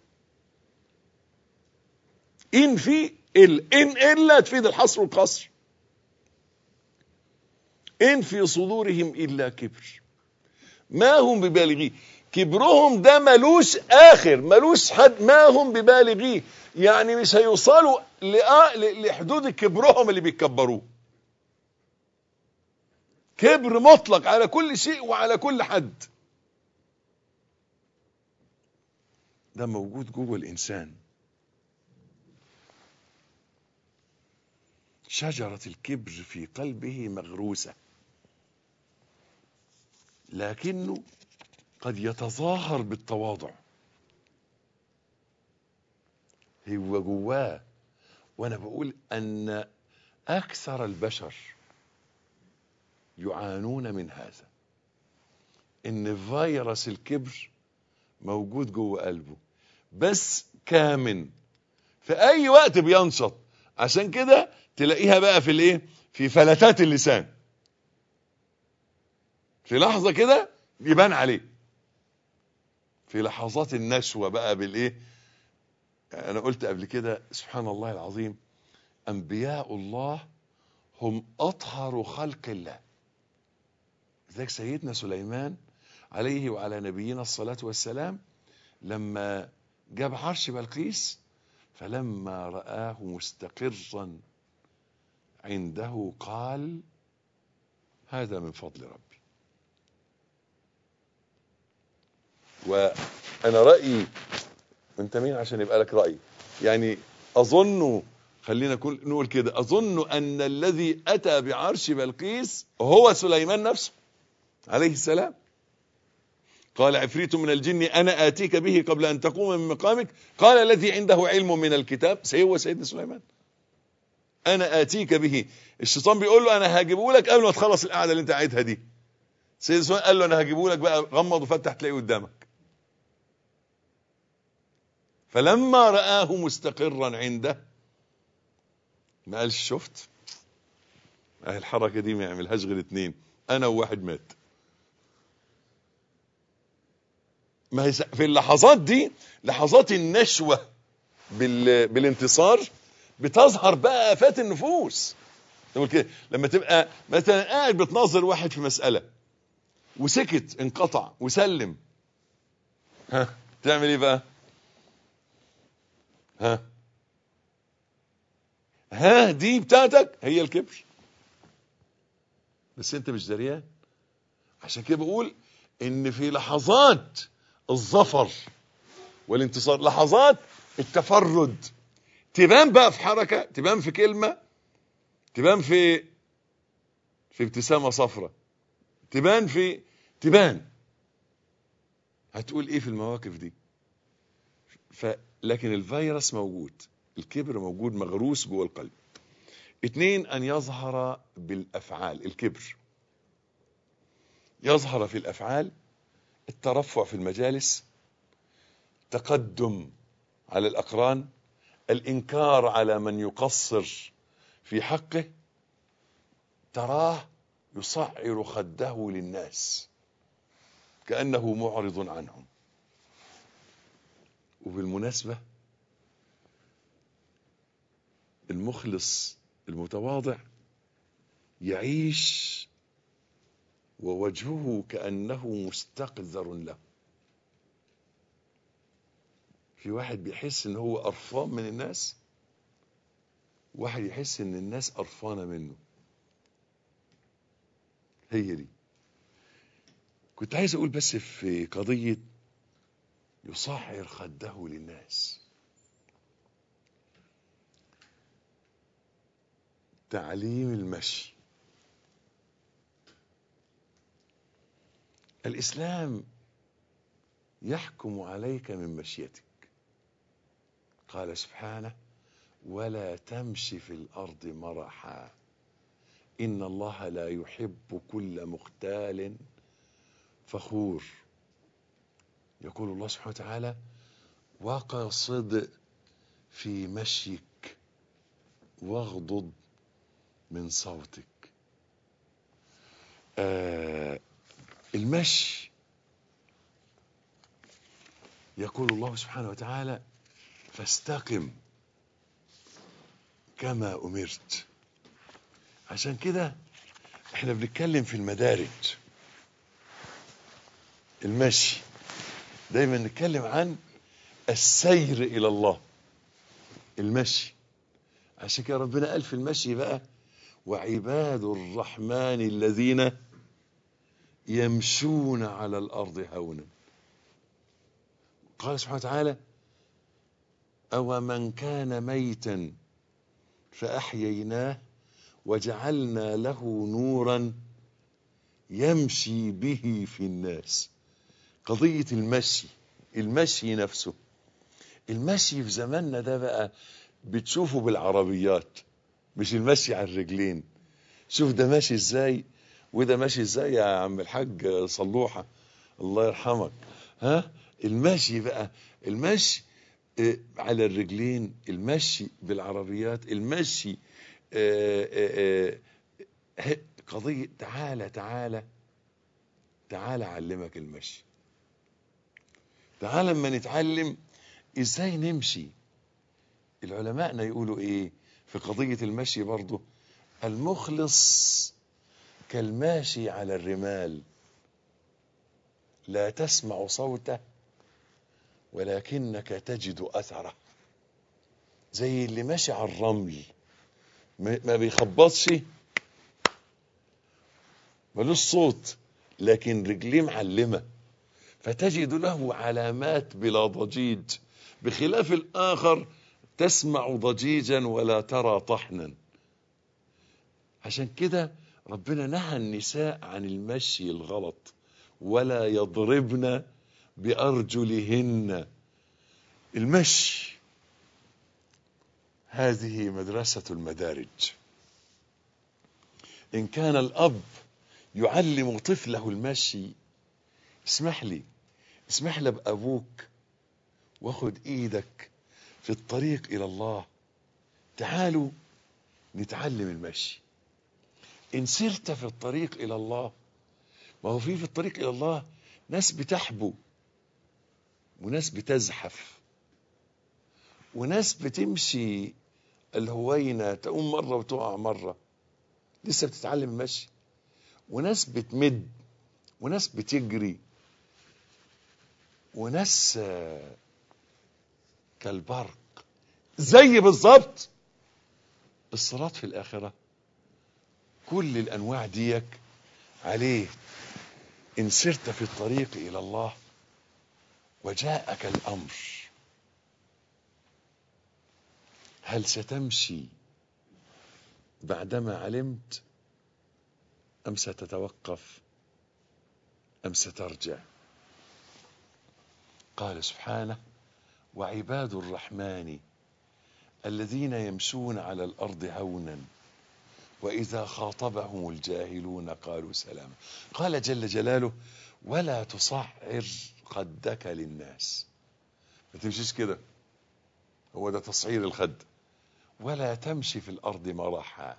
إن في ال إن إلا تفيد الحصر والقصر. إن في صدورهم إلا كبر ما هم ببالغيه. كبرهم ده ملوش آخر، ملوش حد، ما هم ببالغيه، يعني مش هيوصلوا لحدود كبرهم اللي بيتكبروه. كبر مطلق على كل شيء وعلى كل حد. ده موجود جوه الإنسان. شجرة الكبر في قلبه مغروسة، لكنه قد يتظاهر بالتواضع. هو جواه. وانا بقول ان اكثر البشر يعانون من هذا، ان فيروس الكبر موجود جوه قلبه، بس كامن في اي وقت بينشط. عشان كده تلاقيها بقى في الايه، في فلتات اللسان، في لحظة كده يبان عليه، في لحظات النشوة بقى بالايه. انا قلت قبل كده سبحان الله العظيم، انبياء الله هم اطهر خلق الله. لذلك سيدنا سليمان عليه وعلى نبينا الصلاة والسلام لما جاب عرش بلقيس، فلما رآه مستقرا عنده قال: هذا من فضل ربي. وانا رأيي، انت مين عشان يبقى لك رأي؟ يعني اظن، خلينا نقول كده، اظن ان الذي اتى بعرش بلقيس هو سليمان نفسه عليه السلام. قال عفريت من الجن انا اتيك به قبل ان تقوم من مقامك، قال الذي عنده علم من الكتاب، هو سيدنا سليمان. انا اتيك به. الشيطان بيقول له انا هجيبه لك قبل ما تخلص القعده اللي انت قاعدها دي. سيدنا سليمان قال له انا هجيبه لك بقى، غمض وفتح تلاقيه قدامك. فلما رآه مستقرا عنده ما قالش شفت اهي الحركه دي ما يعملهاش غير اتنين، انا وواحد مات. ما هي في اللحظات دي، لحظات النشوه بال... بالانتصار، بتظهر بقى آفات النفوس. تقول كده لما تبقى مثلا قاعد بتناظر واحد في مسألة وسكت، انقطع وسلم، ها تعمل ايه بقى؟ ها ها دي بتاعتك هي الكبر، بس انت مش دريان. عشان كده بقول ان في لحظات الظفر والانتصار، لحظات التفرد، تبان بقى في حركة، تبان في كلمة، تبان في في ابتسامة صفرة، تبان في تبان هتقول ايه في المواقف دي. ف لكن الفيروس موجود، الكبر موجود مغروس جوه القلب. اتنين، ان يظهر بالافعال. الكبر يظهر في الافعال: الترفع في المجالس، تقدم على الاقران، الانكار على من يقصر في حقه، تراه يصعر خده للناس كأنه معرض عنهم. وبالمناسبة المخلص المتواضع يعيش ووجهه كأنه مستقذر له. في واحد بيحس ان هو قرفان من الناس، واحد يحس ان الناس قرفانة منه. هي دي. كنت عايز اقول بس في قضية يصعر خده للناس. تعليم المشي. الإسلام يحكم عليك من مشيتك. قال سبحانه: ولا تمش في الأرض مرحا إن الله لا يحب كل مختال فخور. يقول الله سبحانه وتعالى: وقصد في مشيك واغضض من صوتك. آه المشي، يقول الله سبحانه وتعالى: فاستقم كما أمرت. عشان كده احنا بنتكلم في المدارج. المشي دايما نتكلم عن السير إلى الله، المشي. عشان كده ربنا قال في المشي بقى: وعباد الرحمن الذين يمشون على الأرض هونا. قال سبحانه وتعالى: أو من كان ميتا فأحييناه وجعلنا له نورا يمشي به في الناس. قضية المشي، المشي نفسه. المشي في زماننا ده بقى بتشوفه بالعربيات، مش المشي على الرجلين. شوف ده ماشي ازاي وده ماشي ازاي يا عم الحاج صلوحة الله يرحمك. ها المشي بقى، المشي اه على الرجلين، المشي بالعربيات، المشي اه اه اه قضية. تعالى تعالى تعالى أعلمك المشي. تعالى لما نتعلم ازاي نمشي. العلماءنا يقولوا ايه في قضية المشي برضو؟ المخلص كالماشي على الرمال، لا تسمع صوته ولكنك تجد أثره. زي اللي ماشي على الرمل، ما بيخبطش، ملوش صوت، لكن رجليه معلمة، فتجد له علامات بلا ضجيج. بخلاف الآخر تسمع ضجيجا ولا ترى طحنا. عشان كده ربنا نهى النساء عن المشي الغلط: ولا يضربن بأرجلهن. المشي هذه مدرسة المدارج. إن كان الأب يعلم طفله المشي، اسمح لي اسمح لي بأبوك واخد إيدك في الطريق إلى الله. تعالوا نتعلم المشي. إن سرت في الطريق إلى الله، ما هو في في الطريق إلى الله ناس بتحبو وناس بتزحف وناس بتمشي الهوينة، تقوم مرة وتقع مرة، لسه بتتعلم المشي، وناس بتمد وناس بتجري وناس كالبرق. زي بالظبط الصلاة في الآخرة. كل الأنواع ديك عليه. إن سرت في الطريق إلى الله وجاءك الأمر، هل ستمشي بعدما علمت أم ستتوقف أم سترجع؟ قال سبحانه: وعباد الرحمن الذين يمشون على الأرض هونا وإذا خاطبهم الجاهلون قالوا سلاما. قال جل جلاله: ولا تصعر خدك للناس. ما تمشيش كده، هو ده تصعير الخد. ولا تمشي في الأرض مرحا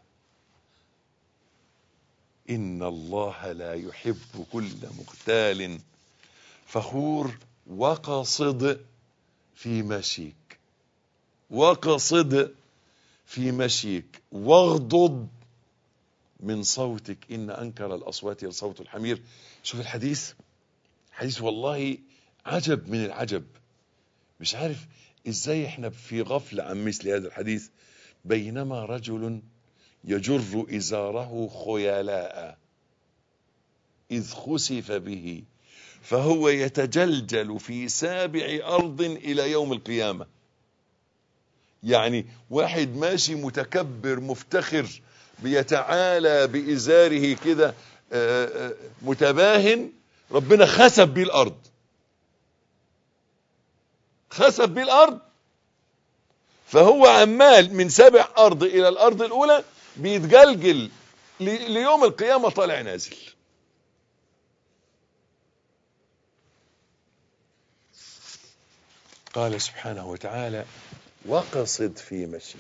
إن الله لا يحب كل مختال فخور. وقصد في مشيك، واقصد في مشيك، واغضض من صوتك إن أنكر الأصوات لصوت الحمير. شوف الحديث، حديث والله عجب من العجب. مش عارف إزاي إحنا في غفلة عن مثل هذا الحديث. بينما رجل يجر إزاره خيلاء إذ خسف به فهو يتجلجل في سابع أرض إلى يوم القيامة. يعني واحد ماشي متكبر مفتخر بيتعالى بإزاره كده متباهن، ربنا خسف بيه الأرض، خسف بيه الأرض، فهو عمال من سابع أرض إلى الأرض الأولى بيتجلجل ليوم القيامة طالع نازل. قال سبحانه وتعالى وقصد في مشيك.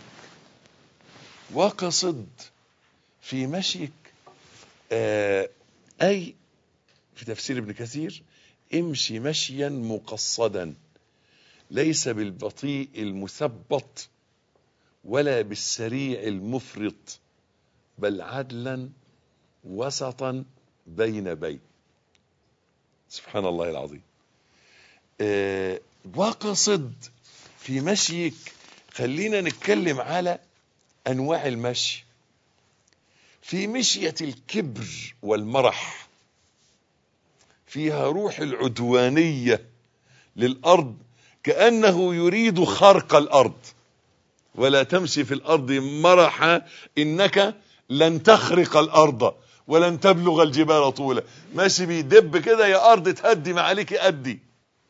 وقصد في مشيك آه أي في تفسير ابن كثير امشي مشيا مقصدا، ليس بالبطيء المثبط ولا بالسريع المفرط، بل عدلا وسطا بين بين. سبحان الله العظيم. آه وقصد في مشيك. خلينا نتكلم على أنواع المشي. في مشية الكبر والمرح فيها روح العدوانية للأرض، كأنه يريد خرق الأرض. ولا تمشي في الأرض مرحا إنك لن تخرق الأرض ولن تبلغ الجبال طولا. ماشي بيدب كده، يا أرض تهدي ما عليك أدي.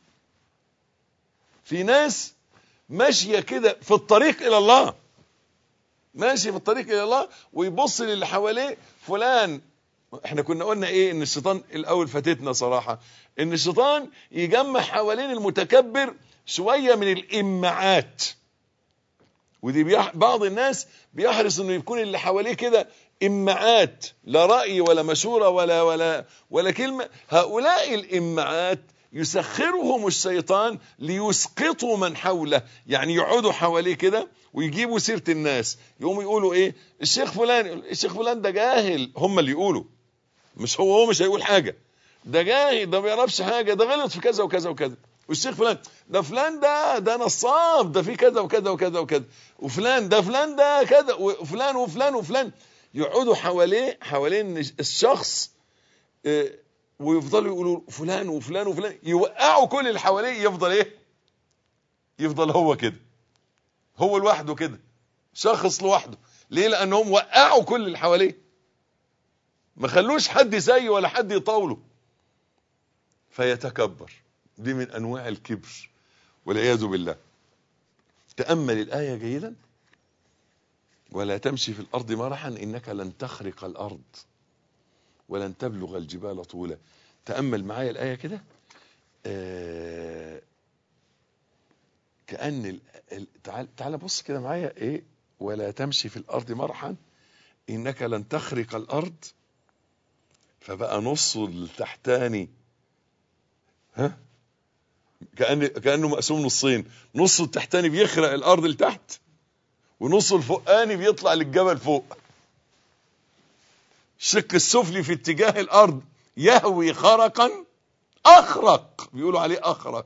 في ناس ماشية كده في الطريق إلى الله، ماشي في الطريق إلى الله ويبص للي حواليه. فلان، احنا كنا قلنا ايه؟ ان الشيطان الاول فاتتنا صراحة، ان الشيطان يجمع حوالين المتكبر شوية من الامعات. ودي بيح... بعض الناس بيحرص انه يكون اللي حواليه كده امعات، لا رأي ولا مشورة ولا ولا ولا كلمة. هؤلاء الامعات يسخرهم الشيطان ليسقطوا من حوله. يعني يقعدوا حواليه كده ويجيبوا سيرة الناس، يقوموا يقولوا ايه؟ الشيخ فلان، الشيخ فلان ده جاهل. هم اللي يقولوا، مش هو، هو مش هيقول حاجة. ده جاهل، ده ما يعرفش حاجة، ده غلط في كذا وكذا وكذا. والشيخ فلان ده فلان ده ده نصاب، ده في كذا وكذا وكذا وكذا. وفلان ده فلان ده كذا، وفلان وفلان وفلان. يقعدوا حواليه حوالين الشخص اه ويفضلوا يقولوا فلان وفلان وفلان، يوقعوا كل اللي حواليه. يفضل ايه؟ يفضل هو كده، هو لوحده كده، شخص لوحده. ليه؟ لانهم وقعوا كل اللي حواليه، ما خلوش حد زيه ولا حد يطاوله، فيتكبر. دي من انواع الكبر والعياذ بالله. تأمل الآية جيدا. ولا تمشي في الأرض مرحا إنك لن تخرق الأرض ولن تبلغ الجبال طولا. تأمل معايا الآية كده. آه كأن ال... ال... تعال تعال بص كده معايا ايه. ولا تمشي في الأرض مرحا إنك لن تخرق الأرض، فبقى نص التحتاني ها كأن كأنه مقسوم نصين. نص التحتاني بيخرق الأرض لتحت، ونص الفوقاني بيطلع للجبل فوق. الشق السفلي في اتجاه الأرض يهوي خرقا أخرق، بيقولوا عليه أخرق.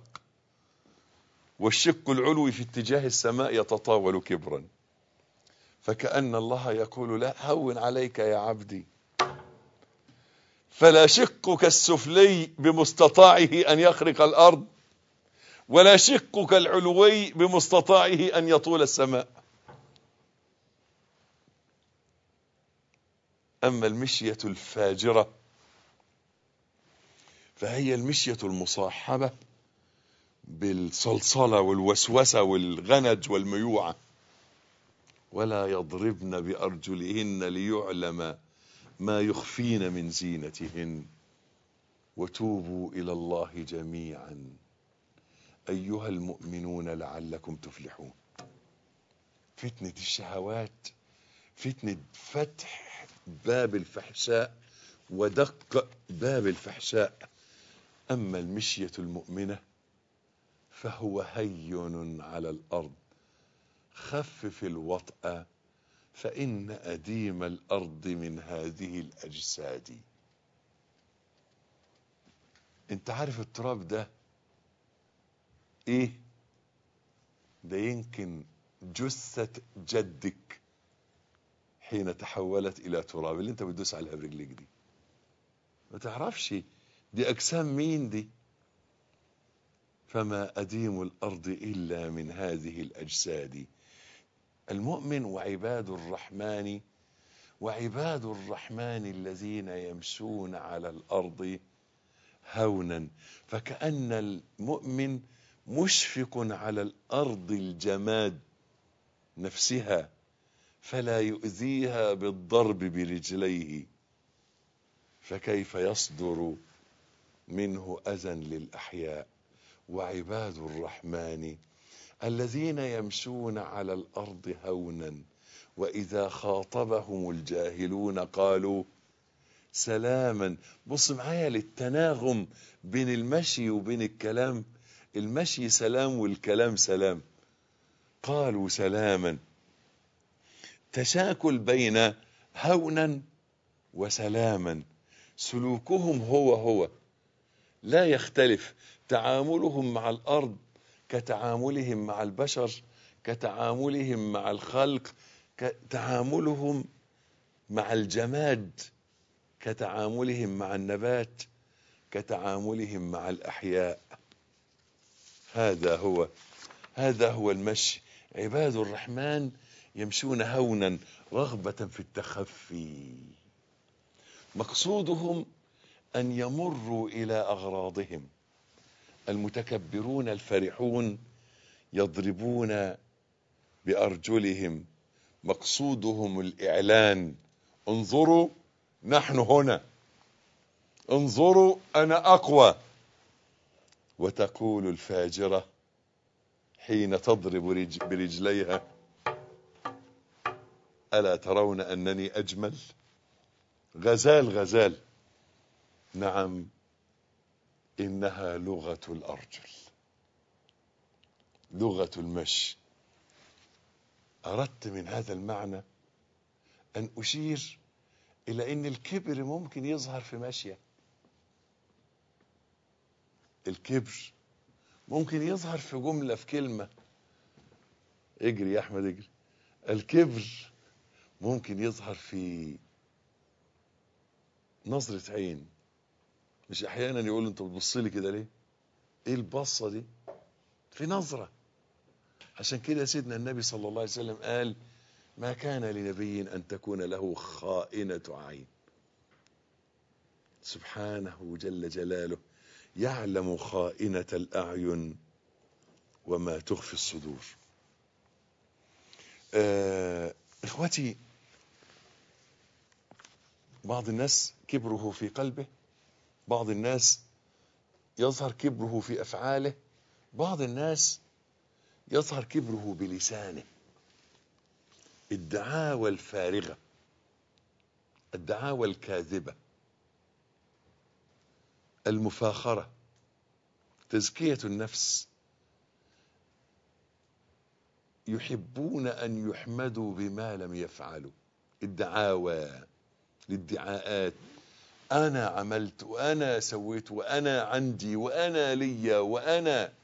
والشق العلوي في اتجاه السماء يتطاول كبرا. فكأن الله يقول لا، هون عليك يا عبدي، فلا شقك السفلي بمستطاعه أن يخرق الأرض، ولا شقك العلوي بمستطاعه أن يطول السماء. أما المشية الفاجرة فهي المشية المصاحبة بالصلصلة والوسوسة والغنج والميوعة. ولا يضربن بأرجلهن ليعلم ما يخفين من زينتهن وتوبوا إلى الله جميعا أيها المؤمنون لعلكم تفلحون. فتنة الشهوات، فتنة فتح باب الفحشاء ودق باب الفحشاء. أما المشية المؤمنة فهو هين على الأرض، خفف الوطأ فإن أديم الأرض من هذه الأجساد. انت عارف التراب ده ايه؟ ده يمكن جثة جدك حين تحولت الى تراب، اللي انت بتدوس عليها برجليك دي ما تعرفش دي اجسام مين دي. فما أديم الأرض إلا من هذه الأجساد. المؤمن وعباد الرحمن، وعباد الرحمن الذين يمشون على الأرض هونا، فكأن المؤمن مشفق على الأرض الجماد نفسها فلا يؤذيها بالضرب برجليه، فكيف يصدر منه أذى للأحياء. وعباد الرحمن الذين يمشون على الأرض هونا وإذا خاطبهم الجاهلون قالوا سلاما. بص معايا للتناغم بين المشي وبين الكلام، المشي سلام والكلام سلام. قالوا سلاما، تشاكل بين هونا وسلاما، سلوكهم هو هو لا يختلف. تعاملهم مع الأرض كتعاملهم مع البشر، كتعاملهم مع الخلق، كتعاملهم مع الجماد، كتعاملهم مع النبات، كتعاملهم مع الأحياء. هذا هو هذا هو المشي. عباد الرحمن يمشون هونا رغبة في التخفي، مقصودهم أن يمروا إلى أغراضهم. المتكبرون الفرحون يضربون بأرجلهم، مقصودهم الإعلان. انظروا نحن هنا، انظروا أنا أقوى. وتقول الفاجرة حين تضرب برجليها ألا ترون أنني أجمل؟ غزال غزال. نعم، إنها لغة الأرجل، لغة المشي. أردت من هذا المعنى أن أشير إلى أن الكبر ممكن يظهر في مشية. الكبر ممكن يظهر في جملة، في كلمة. اجري يا أحمد اجري. الكبر ممكن يظهر في نظرة عين. مش أحيانا يقولوا أنت بتبص لي كده ليه؟ إيه البصة دي؟ في نظرة. عشان كده سيدنا النبي صلى الله عليه وسلم قال ما كان لنبي أن تكون له خائنة عين. سبحانه جل جلاله يعلم خائنة الأعين وما تخفي الصدور. آه إخوتي، بعض الناس كبره في قلبه، بعض الناس يظهر كبره في أفعاله، بعض الناس يظهر كبره بلسانه. الدعاوى الفارغة، الدعاوى الكاذبة، المفاخرة، تزكية النفس. يحبون أن يحمدوا بما لم يفعلوا. الدعاوى، الادعاءات، أنا عملت وأنا سويت وأنا عندي وأنا ليا وأنا.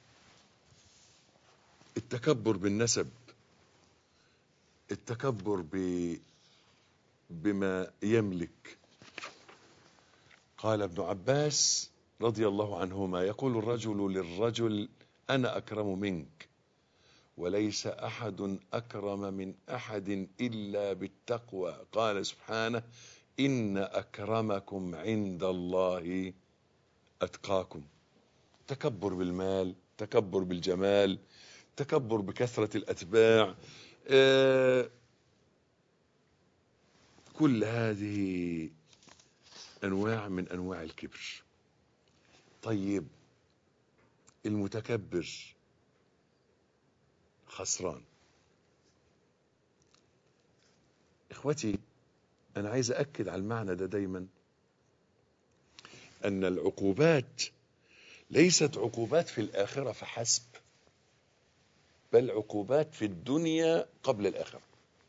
التكبر بالنسب، التكبر ب... بما يملك. قال ابن عباس رضي الله عنهما يقول الرجل للرجل أنا أكرم منك، وليس أحد أكرم من أحد إلا بالتقوى. قال سبحانه إن أكرمكم عند الله أتقاكم. تكبر بالمال، تكبر بالجمال، تكبر بكثرة الأتباع، آه كل هذه أنواع من أنواع الكبر. طيب المتكبر خسران. إخوتي، أنا عايز أأكد على المعنى ده دايما، أن العقوبات ليست عقوبات في الآخرة فحسب، بل عقوبات في الدنيا قبل الآخرة.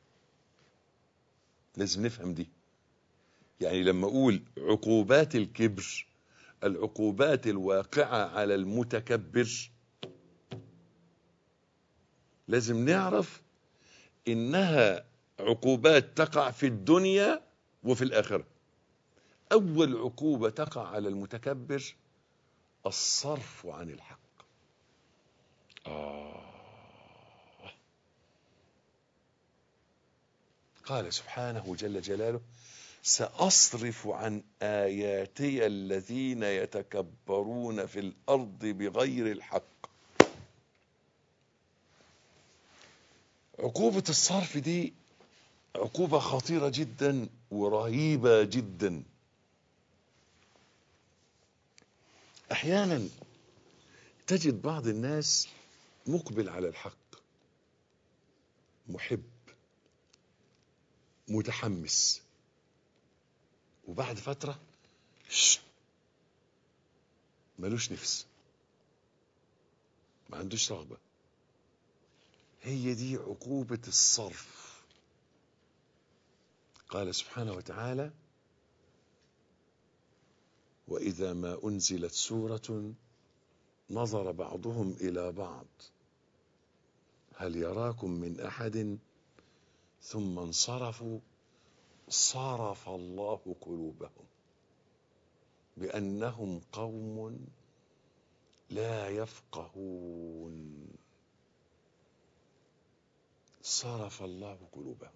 لازم نفهم دي. يعني لما أقول عقوبات الكبر، العقوبات الواقعة على المتكبر، لازم نعرف إنها عقوبات تقع في الدنيا وفي الآخرة. أول عقوبة تقع على المتكبر الصرف عن الحق. آه. قال سبحانه جل جلاله: سأصرف عن آياتي الذين يتكبرون في الأرض بغير الحق. عقوبة الصرف دي عقوبة خطيرة جدا ورهيبة جدا. أحيانا تجد بعض الناس مقبل على الحق، محب، متحمس، وبعد فترة ملوش نفس، ما عندوش رغبة. هي دي عقوبة الصرف. قال سبحانه وتعالى: وإذا ما أنزلت سورة نظر بعضهم إلى بعض هل يراكم من أحد ثم انصرفوا صرف الله قلوبهم بأنهم قوم لا يفقهون. صرف الله قلوبهم.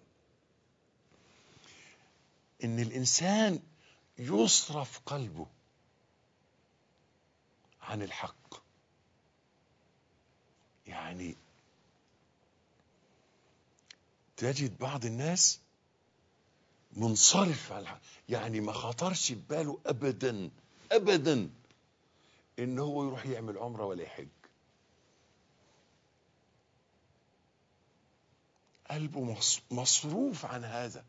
إن الإنسان يصرف قلبه عن الحق. يعني تجد بعض الناس منصرف عن الحق، يعني ما خطرش بباله أبدا أبدا إن هو يروح يعمل عمرة ولا يحج. قلبه مصروف عن هذا.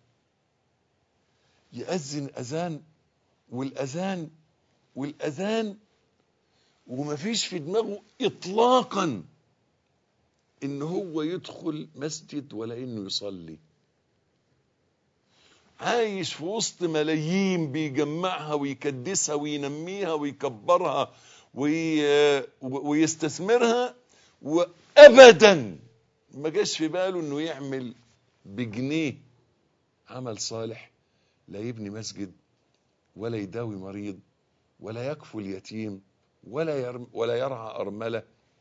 يأذن أذان والأذان والأذان وما فيش في دماغه إطلاقا إن هو يدخل مسجد ولا إنه يصلي. عايش في وسط ملايين بيجمعها ويكدسها وينميها ويكبرها وي... ويستثمرها، وأبدا ما جاش في باله إنه يعمل بجنيه عمل صالح، لا يبني مسجد ولا يداوي مريض ولا يكفل اليتيم ولا يرم ولا يرعى أرملة.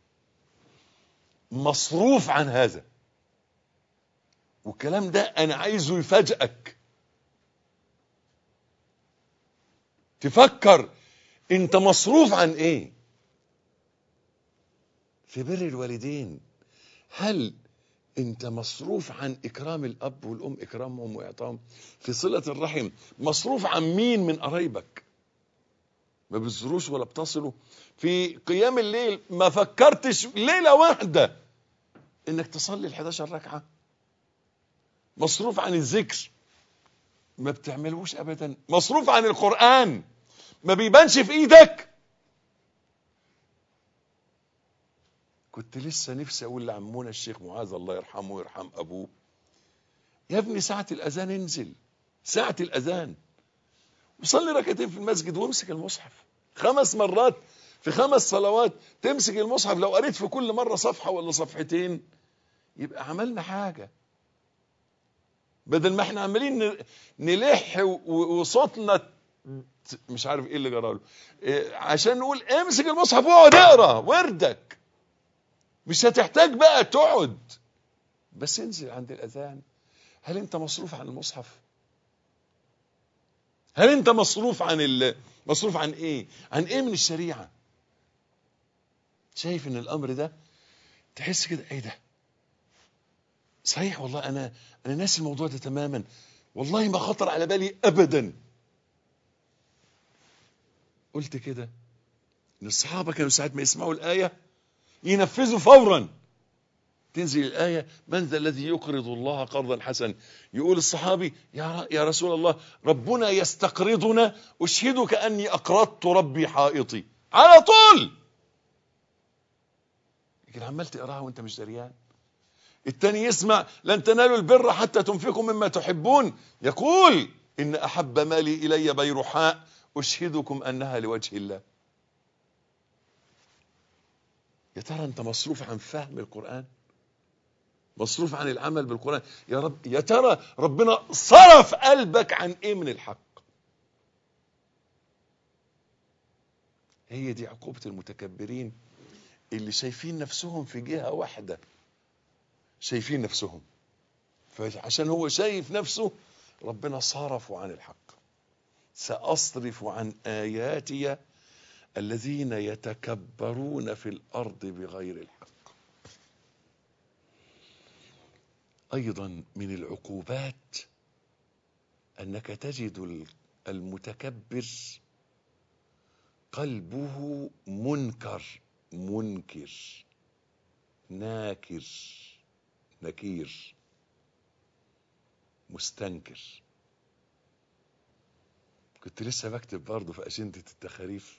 مصروف عن هذا. والكلام ده أنا عايزه يفاجئك، تفكر أنت مصروف عن إيه. في بر الوالدين، هل أنت مصروف عن إكرام الأب والأم، إكرامهم وإعطائهم؟ في صلة الرحم مصروف عن مين من قرايبك؟ ما بتزوروش ولا بتصلوا؟ في قيام الليل ما فكرتش ليلة واحدة إنك تصلي الحداشر ركعة؟ مصروف عن الذكر ما بتعملوش أبدا. مصروف عن القرآن ما بيبانش في إيدك. كنت لسه نفسي أقول لعمونا الشيخ معاذ الله يرحمه ويرحم أبوه: يا ابني ساعة الأذان انزل، ساعة الأذان وصلي ركعتين في المسجد وامسك المصحف خمس مرات في خمس صلوات. تمسك المصحف لو قريت في كل مرة صفحة ولا صفحتين يبقى عملنا حاجة، بدل ما احنا عمالين نلح وصوتنا مش عارف ايه اللي جراله عشان نقول امسك المصحف واقعد اقرا وردك. مش هتحتاج بقى تقعد، بس انزل عند الأذان. هل انت مصروف عن المصحف؟ هل انت مصروف عن ال... مصروف عن ايه؟ عن ايه من الشريعة؟ شايف ان الامر ده تحس كده ايه ده؟ صحيح والله انا انا ناسي الموضوع ده تماما، والله ما خطر على بالي ابدا. قلت كده ان الصحابة كانوا ساعة ما يسمعوا الآية ينفذوا فورا. تنزل الآية: من ذا الذي يقرض الله قرضا حسنا. يقول الصحابي: يا يا رسول الله ربنا يستقرضنا، أشهدك أني أقرضت ربي حائطي. على طول لكن عمال تقراها وانت مش دريان. التاني يسمع لن تنالوا البر حتى تنفقوا مما تحبون، يقول إن أحب مالي إلي بيرحاء أشهدكم أنها لوجه الله. يا ترى أنت مصروف عن فهم القرآن؟ مصروف عن العمل بالقرآن؟ يا رب، يا ترى ربنا صرف قلبك عن إيه من الحق؟ هي دي عقوبة المتكبرين اللي شايفين نفسهم في جهة واحدة، شايفين نفسهم، فعشان هو شايف نفسه ربنا صرفه عن الحق. سأصرف عن آياتي الذين يتكبرون في الأرض بغير الحق. أيضا من العقوبات أنك تجد المتكبر قلبه منكر منكر ناكر نكير مستنكر. كنت لسه بكتب برضه في أجندة التخاريف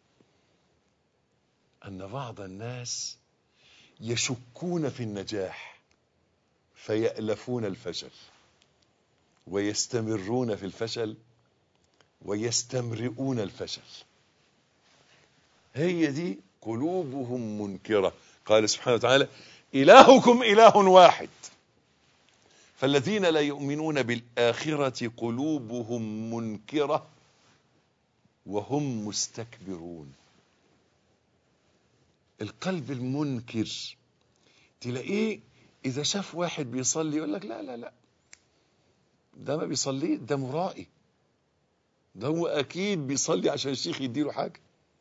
أن بعض الناس يشكون في النجاح فيألفون الفشل، ويستمرون في الفشل ويستمرئون الفشل. هي دي قلوبهم منكرة. قال سبحانه وتعالى إلهكم إله واحد، فالذين لا يؤمنون بالآخرة قلوبهم منكرة وهم مستكبرون. القلب المنكر تلاقيه إذا شاف واحد بيصلي يقول لك لا لا لا، ده ما بيصلي، ده مرائي، ده هو أكيد بيصلي عشان الشيخ يديله حاجة.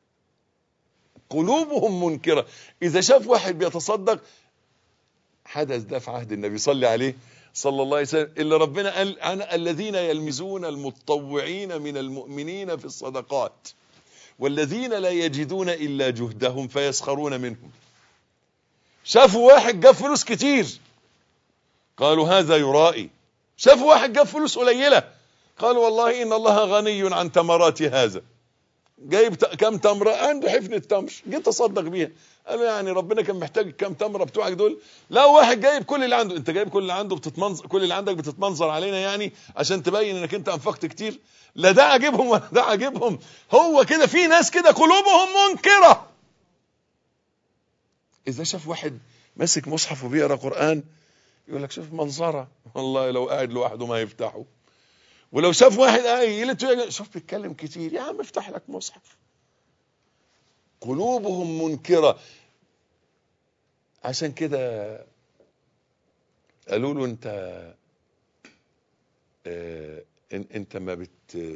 قلوبهم منكرة. إذا شاف واحد بيتصدق، حدث ده في عهد النبي صلى عليه صلى الله عليه وسلم، إلا ربنا قال عن الذين يلمزون المتطوعين من المؤمنين في الصدقات والذين لا يجدون إلا جهدهم فيسخرون منهم. شافوا واحد جاب فلوس كتير قالوا هذا يرائي، شافوا واحد جاب فلوس قليلة قالوا والله إن الله غني عن تمرات هذا، جايب كم تمرة عنده حفنة تمر جيت تصدق بيها، قالوا يعني ربنا كان محتاج كم تمرة بتوعك دول؟ لا، واحد جايب كل اللي عنده. انت جايب كل اللي عنده بتتمنظر، كل اللي عندك بتتمنظر علينا يعني عشان تبين انك انت انفقت كتير؟ لا ده عاجبهم ولا ده عاجبهم. هو كده في ناس كده قلوبهم منكرة. اذا شاف واحد ماسك مصحف وبيقرا قرآن يقول لك شوف منظرة، والله لو قاعد لوحده ما يفتحه. ولو شاف واحد قاعد شوف بيتكلم كتير، يا عم افتح لك مصحف. قلوبهم منكرة. عشان كده قالوا له انت اه انت ما بت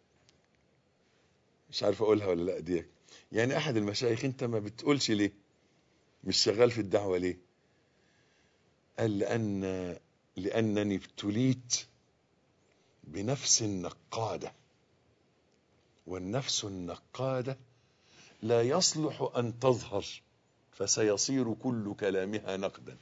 مش عارف اقولها ولا لا دي، يعني احد المشايخ انت ما بتقولش ليه مش شغال في الدعوة ليه؟ قال لأن لأنني ابتليت بنفس نقادة، والنفس النقادة لا يصلح أن تظهر فسيصير كل كلامها نقدا.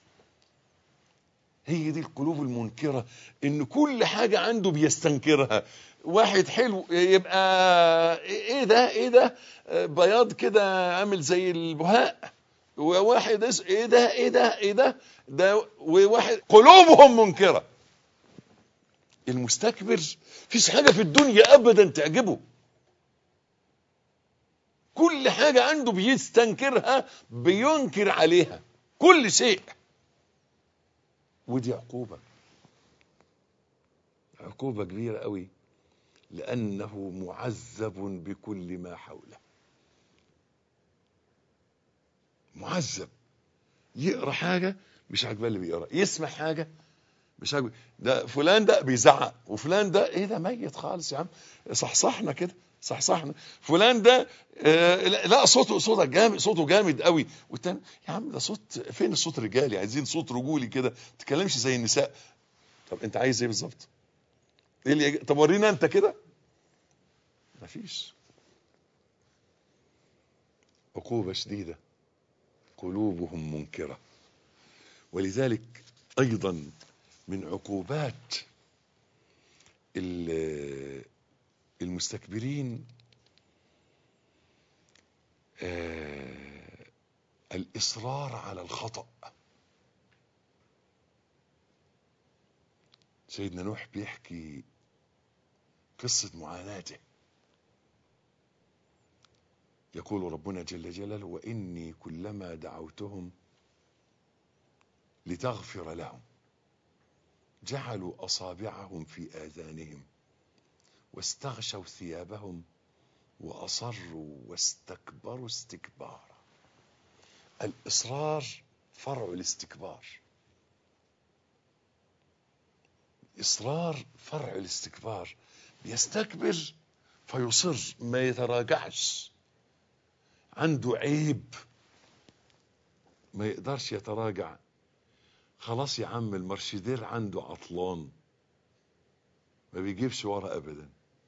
هي دي القلوب المنكرة، ان كل حاجة عنده بيستنكرها. واحد حلو يبقى ايه ده ايه ده بياض كده عامل زي البهاء، وواحد ايه ده ايه ده ايه ده ده وواحد قلوبهم منكرة. المستكبر فيش حاجة في الدنيا ابدا تعجبه، كل حاجة عنده بيستنكرها، بينكر عليها كل شيء. ودي عقوبة، عقوبة كبيرة قوي، لأنه معذب بكل ما حوله. معذب، يقرأ حاجة مش عاجباه اللي بيقرأ، يسمع حاجة مش عاجباه، ده فلان ده بيزعق، وفلان ده ايه ده ميت خالص يا عم، صحصحنا كده صحصحنا. فلان ده آه لا صوته صوتك جامد، صوته جامد قوي، والتاني يا عم ده صوت فين الصوت رجالي، عايزين صوت رجولي كده، ما تتكلمش زي النساء. طب انت عايز ايه بالظبط؟ ايه اللي يج... طب ورينا انت كده. مفيش. عقوبة شديدة، قلوبهم منكرة. ولذلك ايضا من عقوبات المستكبرين الإصرار على الخطأ. سيدنا نوح بيحكي قصة معاناته، يقول ربنا جل جلاله: وإني كلما دعوتهم لتغفر لهم جعلوا أصابعهم في آذانهم واستغشوا ثيابهم وأصروا واستكبروا استكبارا. الإصرار فرع الاستكبار. إصرار فرع الاستكبار، بيستكبر فيصر، ما يتراجعش، عنده عيب ما يقدرش يتراجع. خلاص يا عم المرشدير عنده عطلان، ما بيجيبش ورا أبدا.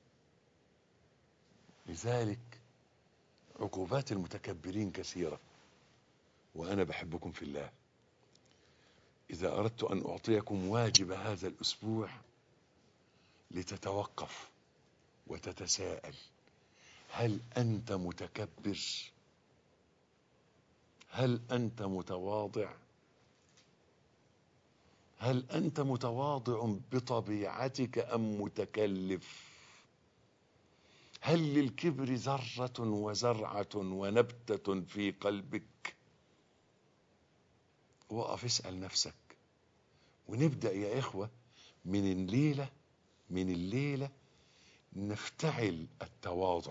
لذلك عقوبات المتكبرين كثيرة. وأنا بحبكم في الله. إذا أردت أن أعطيكم واجب هذا الأسبوع لتتوقف وتتساءل: هل أنت متكبر؟ هل أنت متواضع؟ هل أنت متواضع بطبيعتك أم متكلف؟ هل للكبر ذرة وزرعة ونبتة في قلبك؟ وقف اسأل نفسك. ونبدأ يا إخوة من الليلة من الليلة نفتعل التواضع،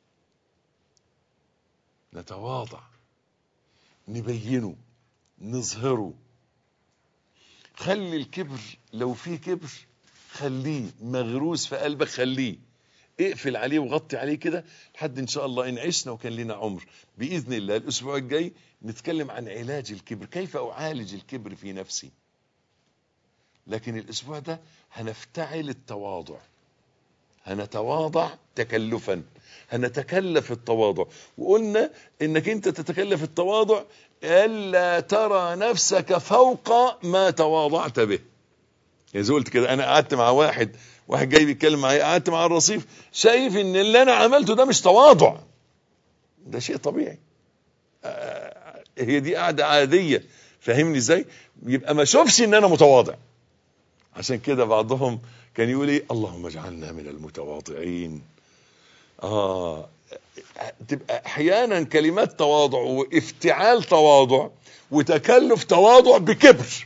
نتواضع، نبينه، نظهره. خلي الكبر، لو في كبر خليه مغروس في قلبك، خليه اقفل عليه وغطي عليه كده لحد ان شاء الله ان عشنا وكان لنا عمر باذن الله. الاسبوع الجاي نتكلم عن علاج الكبر، كيف اعالج الكبر في نفسي. لكن الاسبوع ده هنفتعل التواضع، هنتواضع تكلفا، هنتكلف التواضع. وقلنا انك انت تتكلف التواضع الا ترى نفسك فوق ما تواضعت به. يعني زي قلت كده، انا قعدت مع واحد واحد جاي بيتكلم معايا، قعدت مع الرصيف شايف ان اللي انا عملته ده مش تواضع، ده شيء طبيعي، آه هي دي قعده عاديه، فاهمني ازاي؟ يبقى ما شوفش ان انا متواضع. عشان كده بعضهم كان يقول ايه: اللهم اجعلنا من المتواضعين. اه تبقى احيانا كلمات تواضع وافتعال تواضع وتكلف تواضع بكبر.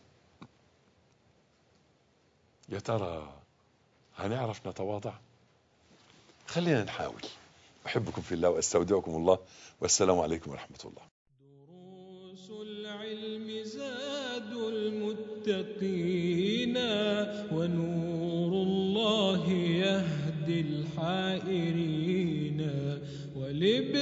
يا ترى هنعرف نتواضع؟ خلينا نحاول. أحبكم في الله وأستودعكم الله، والسلام عليكم ورحمة الله. دروس العلم زاد المتقين، ونور الله يهدي الحائرين، ولب